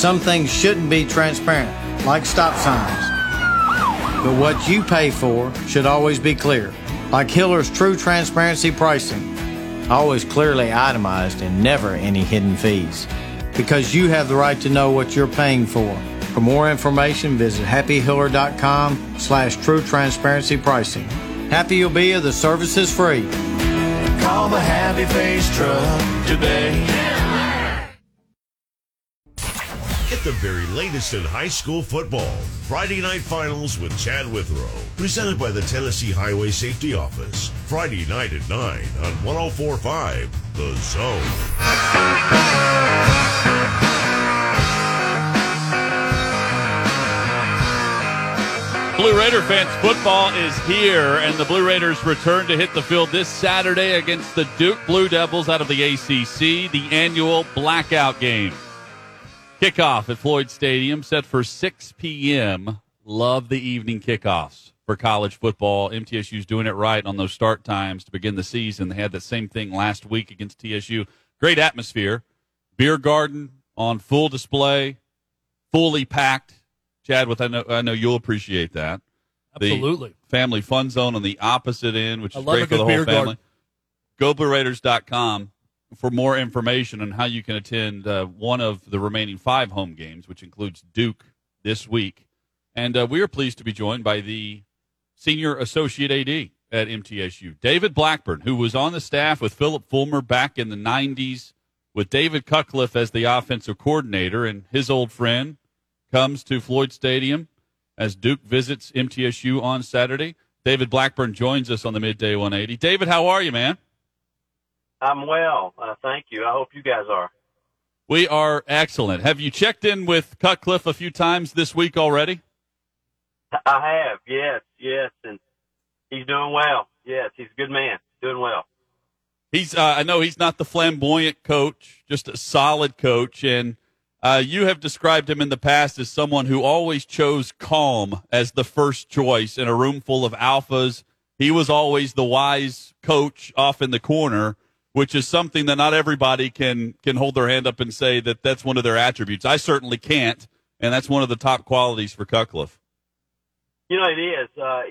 some things shouldn't be transparent, like stop signs. But what you pay for should always be clear, like Hiller's True Transparency Pricing. Always clearly itemized and never any hidden fees. Because you have the right to know what you're paying for. For more information, visit happyhiller.com/true transparency pricing. Happy you'll be, the service is free. Call the Happy Face Truck today. Get the very latest in high school football. Friday Night Finals with Chad Withrow. Presented by the Tennessee Highway Safety Office. Friday night at 9 on 104.5 The Zone. Blue Raider fans, football is here, and the Blue Raiders return to hit the field this Saturday against the Duke Blue Devils out of the ACC, the annual blackout game. Kickoff at Floyd Stadium, set for 6 p.m. Love the evening kickoffs for college football. MTSU's doing it right on those start times to begin the season. They had the same thing last week against TSU. Great atmosphere. Beer garden on full display, fully packed. Chadwick, I know you'll appreciate that. Absolutely. The family fun zone on the opposite end, which is great for the whole family. Garden. GoBlueRaiders.com for more information on how you can attend one of the remaining 5 home games, which includes Duke this week. And we are pleased to be joined by the Senior Associate AD at MTSU, David Blackburn, who was on the staff with Philip Fulmer back in the 90s with David Cutcliffe as the offensive coordinator, and his old friend comes to Floyd Stadium as Duke visits MTSU on Saturday. David Blackburn joins us on the Midday 180. David, how are you, man? I'm well. Thank you. I hope you guys are. We are excellent. Have you checked in with Cutcliffe a few times this week already? I have, yes, and he's doing well. Yes, he's a good man. Doing well. He's. I know he's not the flamboyant coach, just a solid coach, and you have described him in the past as someone who always chose calm as the first choice in a room full of alphas. He was always the wise coach off in the corner, which is something that not everybody can hold their hand up and say that that's one of their attributes. I certainly can't, and that's one of the top qualities for Cutcliffe. You know, it is.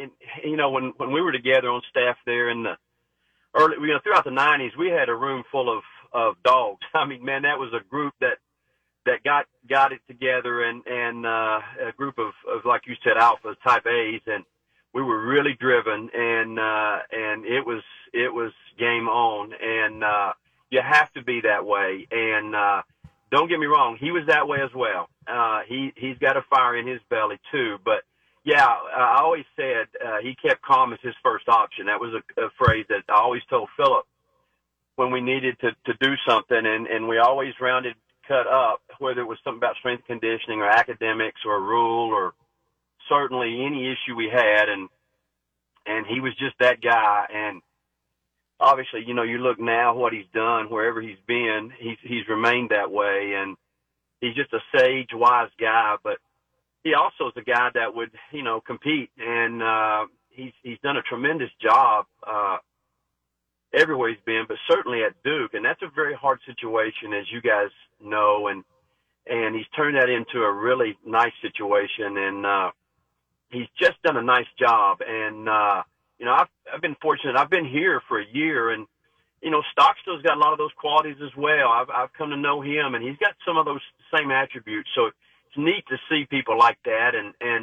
When we were together on staff there in the early, throughout the 90s, we had a room full of dogs. I mean, man, that was a group that got it together, and a group of, like you said, alphas, type A's, and we were really driven, and it was game on, and you have to be that way. And don't get me wrong, he was that way as well. He's got a fire in his belly too, but yeah, I always said he kept calm as his first option. That was a phrase that I always told Philip when we needed to do something, and we always rounded Cut up, whether it was something about strength conditioning or academics or a rule or certainly any issue we had, and he was just that guy. And obviously, you look now what he's done wherever he's been, he's remained that way, and he's just a sage, wise guy, but he also is a guy that would, compete, and he's done a tremendous job everywhere he's been, but certainly at Duke, and that's a very hard situation, as you guys know, and he's turned that into a really nice situation, and he's just done a nice job. And I've been fortunate. I've been here for a year, and Stockstill's got a lot of those qualities as well. I've come to know him, and he's got some of those same attributes. So it's neat to see people like that,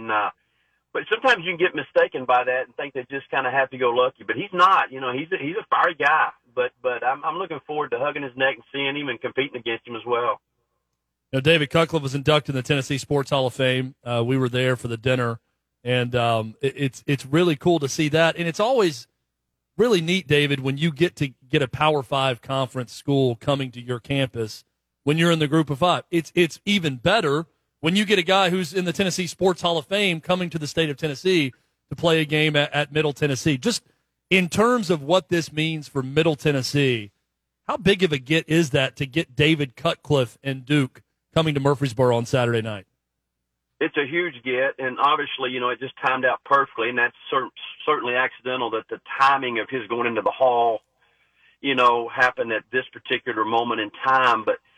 but sometimes you can get mistaken by that and think they just kind of have to go lucky. But he's not. He's a fiery guy. But I'm looking forward to hugging his neck and seeing him and competing against him as well. David Cutcliffe was inducted in the Tennessee Sports Hall of Fame. We were there for the dinner, and it's really cool to see that. And it's always really neat, David, when you get a Power 5 conference school coming to your campus when you're in the Group of 5. It's even better when you get a guy who's in the Tennessee Sports Hall of Fame coming to the state of Tennessee to play a game at Middle Tennessee. Just in terms of what this means for Middle Tennessee, how big of a get is that to get David Cutcliffe and Duke coming to Murfreesboro on Saturday night? It's a huge get, and obviously, it just timed out perfectly, and that's certainly accidental that the timing of his going into the hall, happened at this particular moment in time. But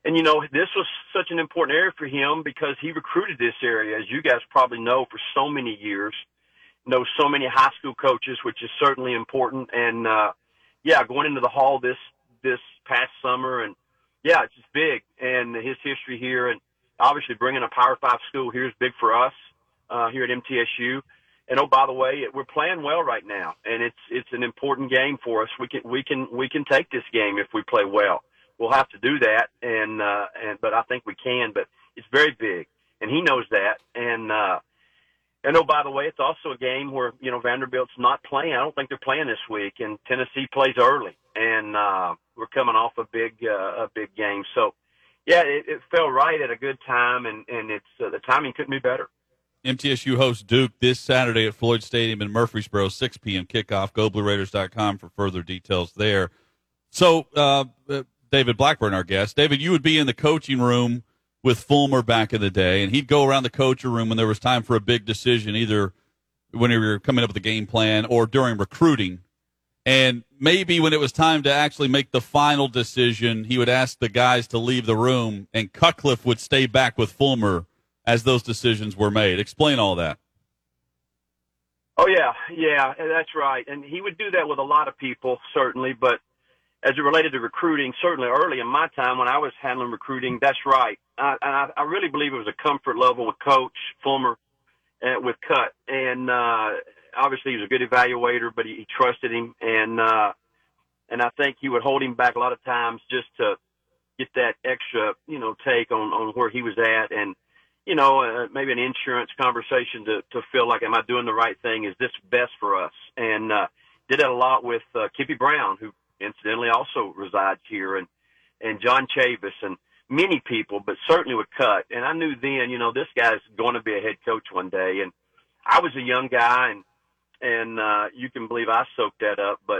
And, this was such an important area for him because he recruited this area, as you guys probably know, for so many years. Know so many high school coaches, which is certainly important. And, going into the Hall this past summer, and, it's just big. And his history here, and obviously bringing a Power 5 school here is big for us here at MTSU. And, oh, by the way, we're playing well right now, and it's an important game for us. We can take this game if we play well. We'll have to do that, but I think we can. But it's very big, and he knows that. And oh, by the way, it's also a game where Vanderbilt's not playing. I don't think they're playing this week, and Tennessee plays early, and we're coming off a big game. So, it fell right at a good time, and it's the timing couldn't be better. MTSU hosts Duke this Saturday at Floyd Stadium in Murfreesboro, 6 p.m. kickoff. GoBlueRaiders.com for further details there. So, David Blackburn, our guest. David, you would be in the coaching room with Fulmer back in the day, and he'd go around the coaching room when there was time for a big decision, either when you were coming up with a game plan or during recruiting. And maybe when it was time to actually make the final decision, he would ask the guys to leave the room, and Cutcliffe would stay back with Fulmer as those decisions were made. Explain all that. Oh, yeah, that's right. And he would do that with a lot of people, certainly, but as it related to recruiting, certainly early in my time when I was handling recruiting, that's right. I really believe it was a comfort level with Coach Fulmer and with Cut. And obviously he was a good evaluator, but he trusted him. And I think he would hold him back a lot of times just to get that extra, take on where he was at. And, maybe an insurance conversation to feel like, am I doing the right thing? Is this best for us? And did that a lot with Kippy Brown, who incidentally also resides here, and John Chavis and many people, but certainly with Cut. And I knew then, this guy's going to be a head coach one day. And I was a young guy, and you can believe I soaked that up. But,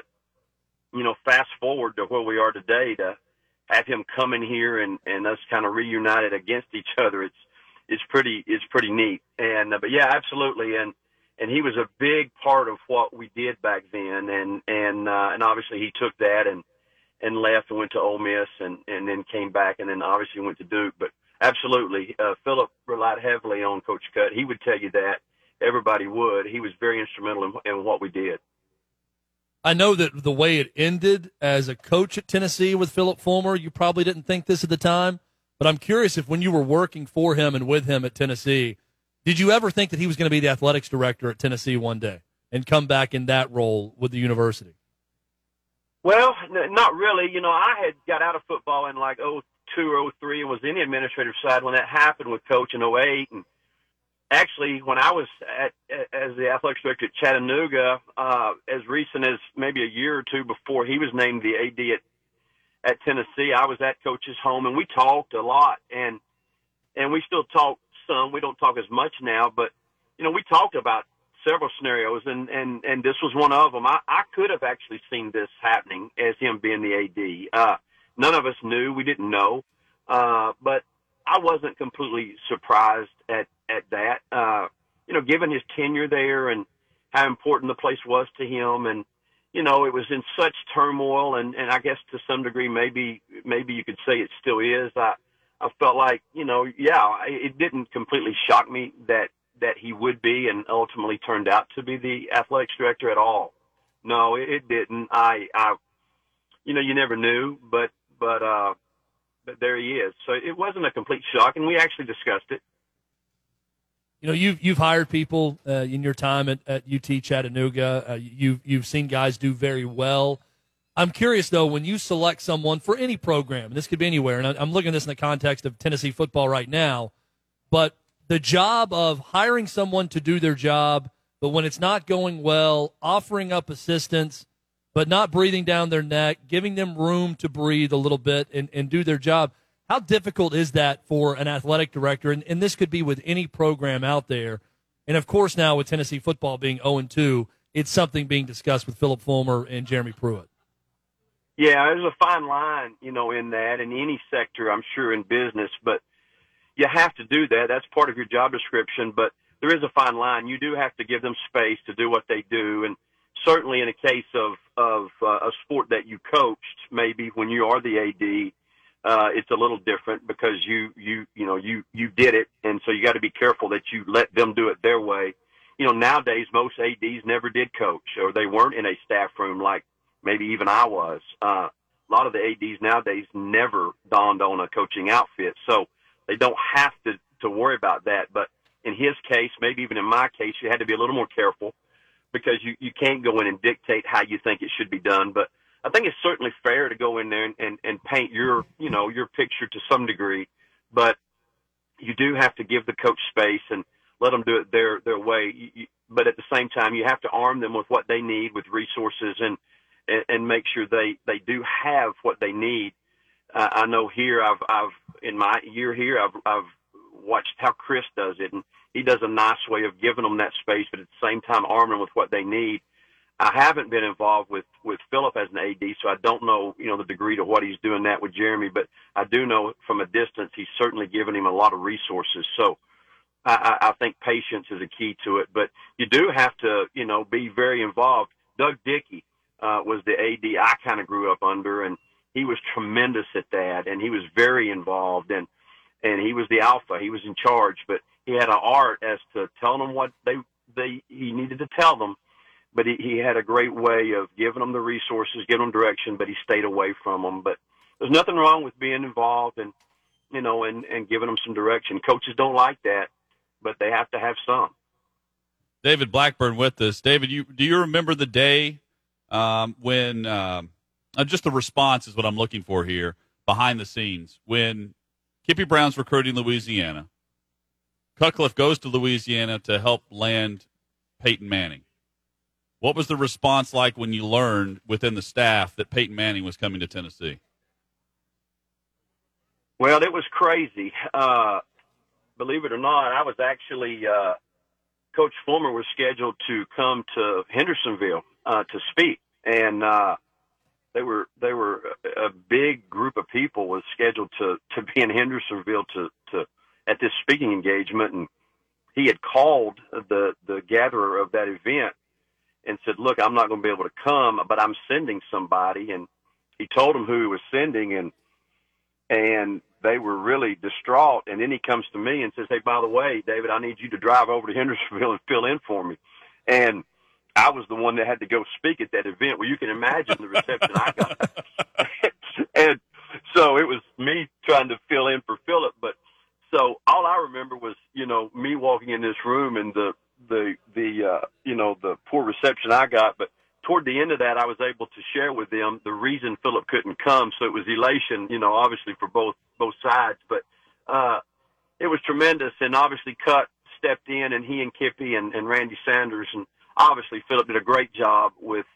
fast forward to where we are today, to have him come in here and us kind of reunited against each other, it's pretty neat. And but yeah, absolutely. And he was a big part of what we did back then. And obviously he took that and left and went to Ole Miss and then came back and then obviously went to Duke. But absolutely, Philip relied heavily on Coach Cut. He would tell you that. Everybody would. He was very instrumental in what we did. I know that the way it ended as a coach at Tennessee with Philip Fulmer, you probably didn't think this at the time, but I'm curious if when you were working for him and with him at Tennessee, did you ever think that he was going to be the athletics director at Tennessee one day and come back in that role with the university? Well, not really. I had got out of football in like 02 or 03 and was in the administrative side when that happened with Coach in 08. And actually, when I was as the athletics director at Chattanooga, as recent as maybe a year or two before he was named the AD at Tennessee, I was at Coach's home, and we talked a lot, and we still talk some. We don't talk as much now, but we talked about several scenarios, and this was one of them. I could have actually seen this happening as him being the AD. None of us knew. We didn't know, but I wasn't completely surprised at that. Given his tenure there and how important the place was to him, and it was in such turmoil, and I guess to some degree, maybe you could say it still is. I felt like, it didn't completely shock me that he would be and ultimately turned out to be the athletics director at all. No, it didn't. You never knew, but there he is. So it wasn't a complete shock, and we actually discussed it. You've hired people in your time at UT Chattanooga. You've seen guys do very well. I'm curious, though, when you select someone for any program, and this could be anywhere, and I'm looking at this in the context of Tennessee football right now, but the job of hiring someone to do their job, but when it's not going well, offering up assistance, but not breathing down their neck, giving them room to breathe a little bit and do their job. How difficult is that for an athletic director? And this could be with any program out there. And, of course, now with Tennessee football being 0-2, it's something being discussed with Philip Fulmer and Jeremy Pruitt. Yeah, there's a fine line, in that, in any sector, I'm sure, in business. But you have to do that. That's part of your job description. But there is a fine line. You do have to give them space to do what they do. And certainly in a case of a sport that you coached, maybe when you are the AD, it's a little different because you did it, and so you got to be careful that you let them do it their way. Nowadays most ADs never did coach, or they weren't in a staff room like maybe even I was. A lot of the ADs nowadays never donned on a coaching outfit, so they don't have to worry about that. But in his case, maybe even in my case, you had to be a little more careful because you can't go in and dictate how you think it should be done. But I think it's certainly fair to go in there and paint your picture to some degree, but you do have to give the coach space and let them do it their way. But at the same time, you have to arm them with what they need, with resources, and make sure they do have what they need. I know here I've in my year here I've watched how Chris does it, and he does a nice way of giving them that space, but at the same time arming them with what they need. I haven't been involved with Philip as an AD, so I don't know, the degree to what he's doing that with Jeremy, but I do know from a distance he's certainly given him a lot of resources. So I think patience is a key to it, but you do have to, be very involved. Doug Dickey was the AD I kind of grew up under, and he was tremendous at that, and he was very involved, and he was the alpha. He was in charge, but he had an art as to telling them what he needed to tell them. But he had a great way of giving them the resources, giving them direction, but he stayed away from them. But there's nothing wrong with being involved and giving them some direction. Coaches don't like that, but they have to have some. David Blackburn with us. David, do you remember the day when just the response is what I'm looking for here, behind the scenes, when Kippy Brown's recruiting Louisiana, Cutcliffe goes to Louisiana to help land Peyton Manning. What was the response like when you learned within the staff that Peyton Manning was coming to Tennessee? Well, it was crazy. Believe it or not, I was actually Coach Fulmer was scheduled to come to Hendersonville to speak, and they were a big group of people was scheduled to be in Hendersonville to at this speaking engagement, and he had called the gatherer of that event and said, "Look, I'm not going to be able to come, but I'm sending somebody." And he told them who he was sending, and they were really distraught. And then he comes to me and says, "Hey, by the way, David, I need you to drive over to Hendersonville and fill in for me." And I was the one that had to go speak at that event. Well, you can imagine the reception I got. And so it was me trying to fill in for Philip. But so all I remember was, me walking in this room and the poor reception I got. But toward the end of that, I was able to share with them the reason Philip couldn't come. So it was elation, obviously for both sides. But it was tremendous. And obviously Cut stepped in, and he and Kippy and Randy Sanders, and obviously Philip did a great job with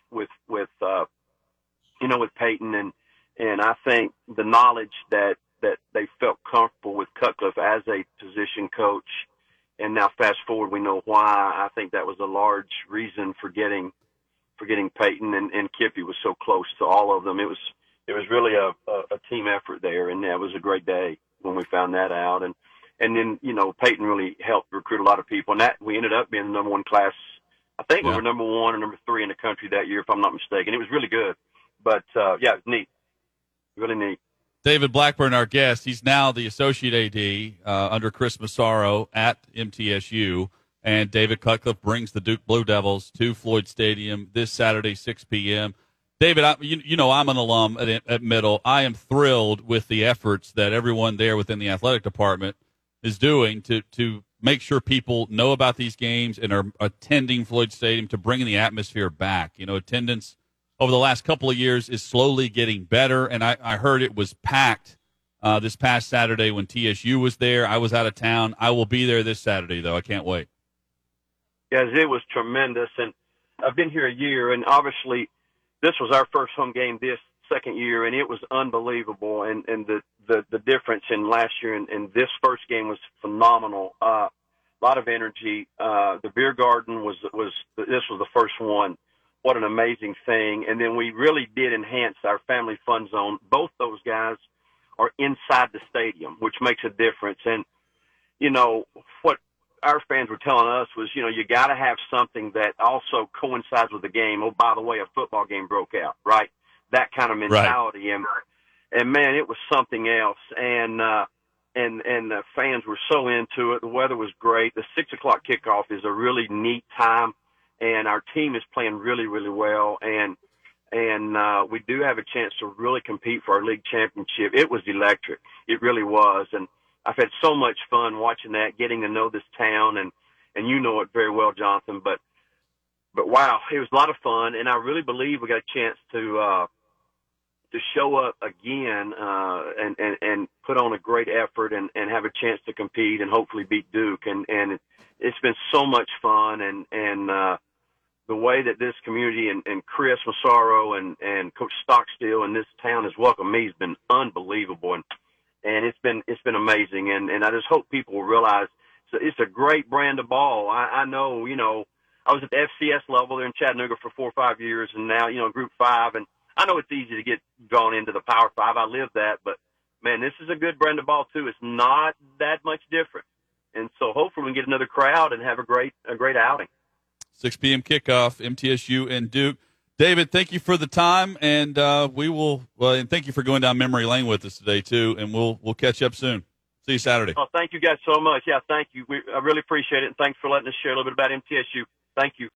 Peyton. And I think the knowledge that they felt comfortable with Cutcliffe as a position coach. And now fast forward, we know why. I think that was a large reason for getting Peyton, and Kippy was so close to all of them. It was really a team effort there, and it was a great day when we found that out. And then, Peyton really helped recruit a lot of people, and that we ended up being the number one class. I think we were number 1 or number 3 in the country that year, if I'm not mistaken. It was really good. But, it was neat. Really neat. David Blackburn, our guest, he's now the associate AD under Chris Massaro at MTSU, and David Cutcliffe brings the Duke Blue Devils to Floyd Stadium this Saturday, 6 p.m. David, I'm an alum at Middle. I am thrilled with the efforts that everyone there within the athletic department is doing to make sure people know about these games and are attending Floyd Stadium, to bring the atmosphere back. Attendance over the last couple of years is slowly getting better, and I heard it was packed this past Saturday when TSU was there. I was out of town. I will be there this Saturday, though. I can't wait. Yes, it was tremendous, and I've been here a year, and obviously this was our first home game this second year, and it was unbelievable, and the difference in last year and this first game was phenomenal. A lot of energy. The beer garden was this was the first one. What an amazing thing. And then we really did enhance our family fun zone. Both those guys are inside the stadium, which makes a difference. And, what our fans were telling us was, you got to have something that also coincides with the game. Oh, by the way, a football game broke out, right? That kind of mentality. Right. man, it was something else. And the fans were so into it. The weather was great. The 6:00 kickoff is a really neat time, and our team is playing really, really well. And we do have a chance to really compete for our league championship. It was electric. It really was. And I've had so much fun watching that, getting to know this town, and you know it very well, Jonathan. But wow, it was a lot of fun, and I really believe we got a chance to show up again and put on a great effort and have a chance to compete and hopefully beat Duke. And it's been so much fun, and the way that this community and Chris Massaro and Coach Stockstill and this town has welcomed me has been unbelievable, and it's been amazing. And I just hope people will realize it's a great brand of ball. I know, I was at the FCS level there in Chattanooga for 4 or 5 years, and now, Group 5, and I know it's easy to get drawn into the Power 5. I lived that, but man, this is a good brand of ball too. It's not that much different, and so hopefully we can get another crowd and have a great outing. 6 p.m. kickoff, MTSU and Duke. David, thank you for the time, and we will. And thank you for going down memory lane with us today too. And we'll catch up soon. See you Saturday. Oh, thank you guys so much. Yeah, thank you. I really appreciate it, and thanks for letting us share a little bit about MTSU. Thank you.